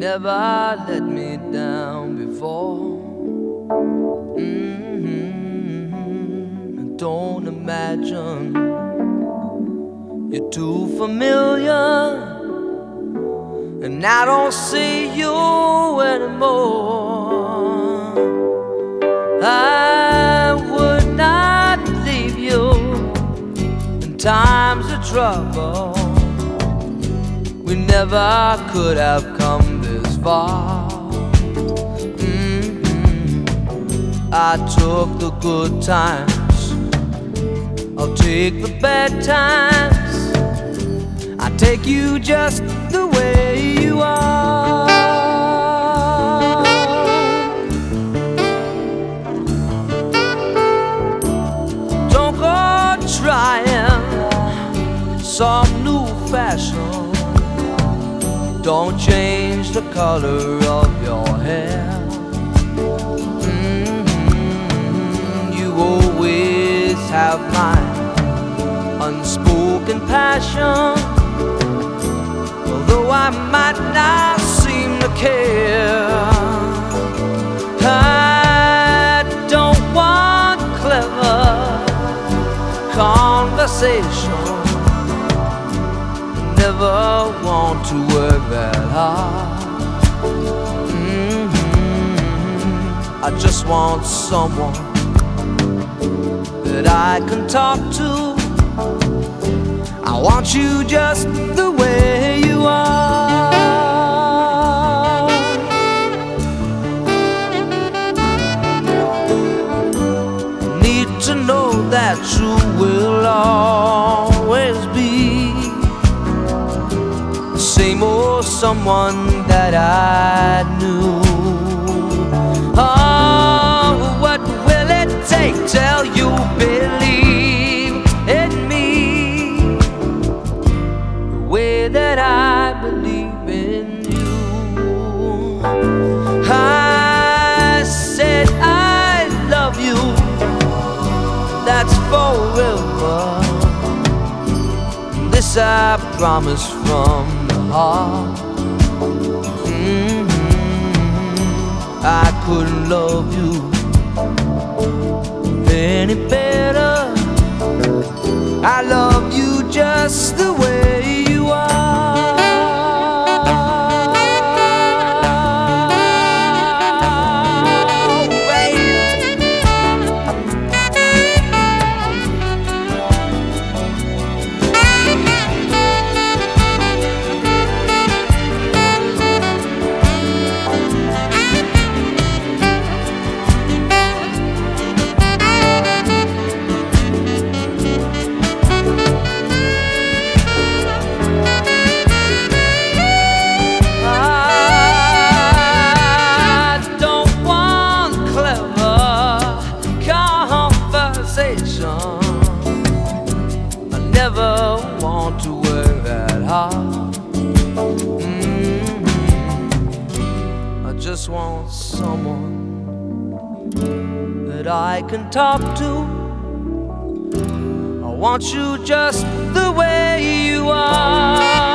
never let me down before. Don't imagine you're too familiar, and I don't see you anymore. I would not leave you in times of trouble. We never could have come this far. I took the good times, I'll take the bad times. I take you just the way you are. Don't go trying some new fashion. Don't change the color of your hair. You always have my unspoken passion, although I might not seem to care. I don't want clever conversation, never want to work that hard. I just want someone that I can talk to. I want you just the way you are. Need to know that you will always be the same old someone that I knew. Oh, what will it take till you believe in me the way that I believe in you? I said I love you, that's forever. This I promise from the heart. I couldn't love you any better. I love you just the way you are. I never want to work that hard. I just want someone that I can talk to. I want you just the way you are.